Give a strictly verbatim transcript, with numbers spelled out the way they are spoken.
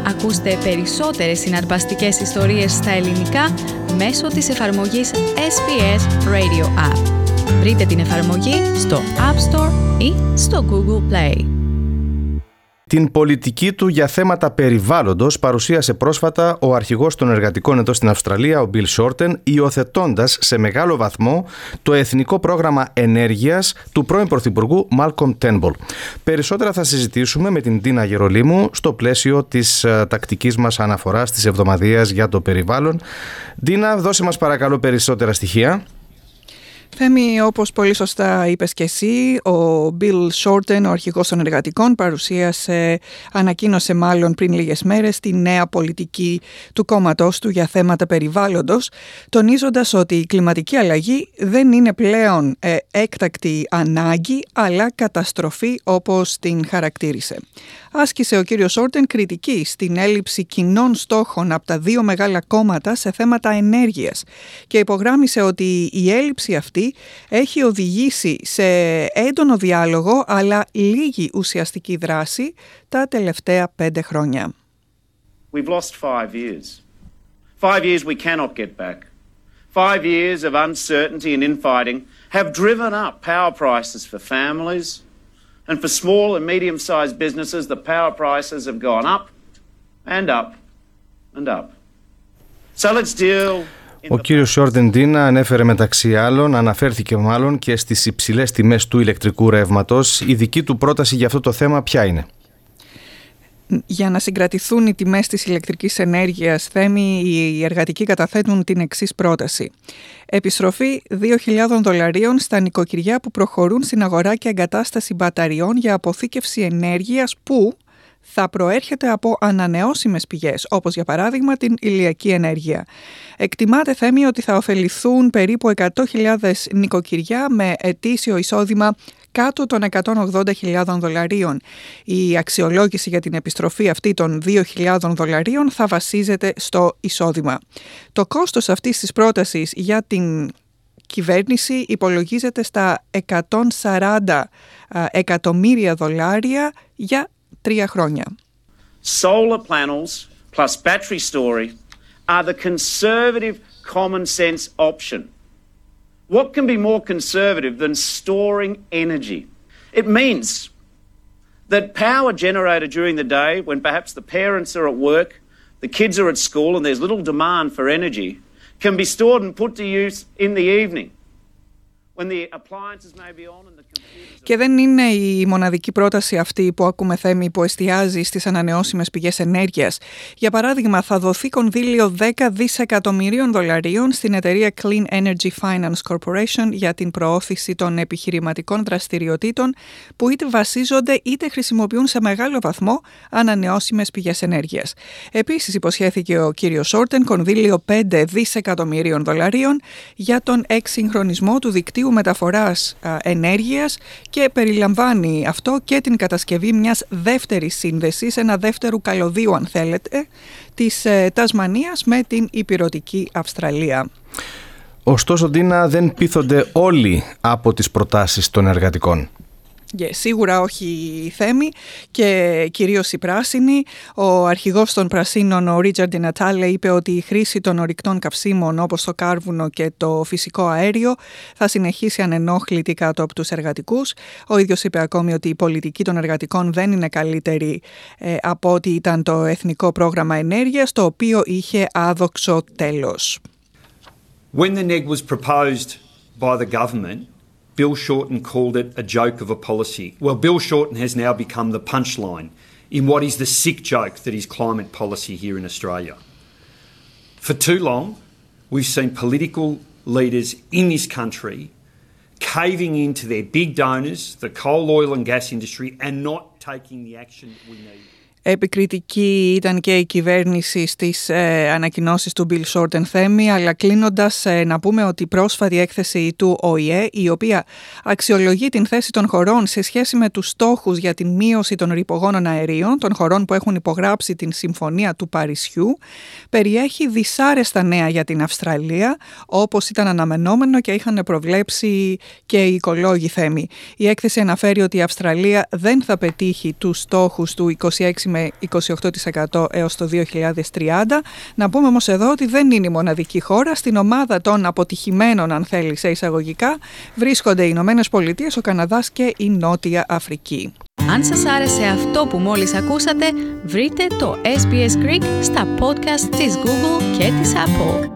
Ακούστε περισσότερες συναρπαστικές ιστορίες στα ελληνικά μέσω της εφαρμογής ες μπι ες Radio App. Βρείτε την εφαρμογή στο App Store ή στο Google Play. Την πολιτική του για θέματα περιβάλλοντος παρουσίασε πρόσφατα ο αρχηγός των εργατικών εδώ στην Αυστραλία, ο Bill Shorten, υιοθετώντας σε μεγάλο βαθμό το Εθνικό Πρόγραμμα Ενέργειας του πρώην Πρωθυπουργού Malcolm Turnbull. Περισσότερα θα συζητήσουμε με την Τίνα Γερολίμου στο πλαίσιο της uh, τακτικής μας αναφοράς της εβδομαδίας για το περιβάλλον. Τίνα, δώσε μας παρακαλώ περισσότερα στοιχεία. Θέμη, όπως πολύ σωστά είπες και εσύ, ο Bill Shorten, ο αρχηγός των εργατικών, παρουσίασε, ανακοίνωσε μάλλον πριν λίγες μέρες τη νέα πολιτική του κόμματός του για θέματα περιβάλλοντος, τονίζοντας ότι η κλιματική αλλαγή δεν είναι πλέον ε, έκτακτη ανάγκη, αλλά καταστροφή όπως την χαρακτήρισε. Άσκησε ο κύριος Shorten κριτική στην έλλειψη κοινών στόχων από τα δύο μεγάλα κόμματα σε θέματα ενέργειας και υπογράμμισε ότι η έλλειψη αυτή έχει οδηγήσει σε έντονο διάλογο αλλά λίγη ουσιαστική δράση τα τελευταία πέντε χρόνια. We've lost five years. Five years we cannot get back. Five years of uncertainty and infighting have driven up power prices for families. And for small and medium-sized businesses, the power prices have gone up and up and up. So let's deal... Ο κύριος Shorten, Τίνα, ανέφερε μεταξύ άλλων, αναφέρθηκε μάλλον και στις υψηλές τιμές του ηλεκτρικού ρεύματος. Η δική του πρόταση για αυτό το θέμα ποια είναι? Για να συγκρατηθούν οι τιμές της ηλεκτρικής ενέργειας, Θέμη, οι εργατικοί καταθέτουν την εξής πρόταση. Επιστροφή δύο χιλιάδες δολαρίων στα νοικοκυριά που προχωρούν στην αγορά και εγκατάσταση μπαταριών για αποθήκευση ενέργειας που θα προέρχεται από ανανεώσιμες πηγές, όπως για παράδειγμα την ηλιακή ενέργεια. Εκτιμάται, Θέμη, ότι θα ωφεληθούν περίπου εκατό χιλιάδες νοικοκυριά με ετήσιο εισόδημα κάτω των εκατόν ογδόντα χιλιάδες δολαρίων. Η αξιολόγηση για την επιστροφή αυτή των δύο χιλιάδες δολαρίων θα βασίζεται στο εισόδημα. Το κόστος αυτής της πρότασης για την κυβέρνηση υπολογίζεται στα εκατόν σαράντα εκατομμύρια δολάρια για τρία χρόνια. Solar panels plus battery storage are the conservative common sense option. What can be more conservative than storing energy? It means that power generated during the day when perhaps the parents are at work, the kids are at school and there's little demand for energy can be stored and put to use in the evening. When the appliances may be on and the computers... Και δεν είναι η μοναδική πρόταση αυτή που ακούμε, Θέμη, που εστιάζει στις ανανεώσιμες πηγές ενέργειας. Για παράδειγμα, θα δοθεί κονδύλιο δέκα δισεκατομμυρίων δολαρίων στην εταιρεία Clean Energy Finance Corporation για την προώθηση των επιχειρηματικών δραστηριοτήτων που είτε βασίζονται είτε χρησιμοποιούν σε μεγάλο βαθμό ανανεώσιμες πηγές ενέργειας. Επίσης, υποσχέθηκε ο κύριος Shorten κονδύλιο πέντε δισεκατομμυρίων δολαρίων για τον εξυγχρονισμό του δικτύου μεταφοράς α, ενέργειας και περιλαμβάνει αυτό και την κατασκευή μιας δεύτερης σύνδεσης, ένα δεύτερου καλωδίου αν θέλετε, της ε, Τασμανίας με την ηπειρωτική Αυστραλία. Ωστόσο, Τίνα, δεν πείθονται όλοι από τις προτάσεις των εργατικών. Yeah, σίγουρα όχι η Θέμη και κυρίως οι πράσινοι. Ο αρχηγός των Πρασίνων, ο Ρίτσαρντ Ντι Νατάλε, είπε ότι η χρήση των ορυκτών καυσίμων όπως το κάρβουνο και το φυσικό αέριο θα συνεχίσει ανενόχλητη κάτω από τους εργατικούς. Ο ίδιος είπε ακόμη ότι η πολιτική των εργατικών δεν είναι καλύτερη ε, από ό,τι ήταν το Εθνικό Πρόγραμμα Ενέργειας, το οποίο είχε άδοξο τέλος. When the N E G was proposed by the government, Bill Shorten called it a joke of a policy. Well, Bill Shorten has now become the punchline in what is the sick joke that is climate policy here in Australia. For too long, we've seen political leaders in this country caving into their big donors, the coal, oil and gas industry, and not taking the action we need. Επικριτική ήταν και η κυβέρνηση στις ε, ανακοινώσεις του Bill Shorten, Θέμη, αλλά κλείνοντας ε, να πούμε ότι η πρόσφατη έκθεση του Ο Η Ε, η οποία αξιολογεί την θέση των χωρών σε σχέση με τους στόχους για την μείωση των ρηπογόνων αερίων, των χωρών που έχουν υπογράψει την Συμφωνία του Παρισιού, περιέχει δυσάρεστα νέα για την Αυστραλία, όπως ήταν αναμενόμενο και είχαν προβλέψει και οι οικολόγοι, Θέμη. Η έκθεση αναφέρει ότι η Αυστραλία δεν θα πετύχει τους στόχους του είκοσι έξι με είκοσι οκτώ τοις εκατό έως το δύο χιλιάδες τριάντα. Να πούμε όμως εδώ ότι δεν είναι η μοναδική χώρα. Στην ομάδα των αποτυχημένων, αν θέλει, σε εισαγωγικά, βρίσκονται οι Ηνωμένες Πολιτείες, ο Καναδάς και η Νότια Αφρική. Αν σας άρεσε αυτό που μόλις ακούσατε, βρείτε το ες μπι ες Greek στα podcast της Google και της Apple.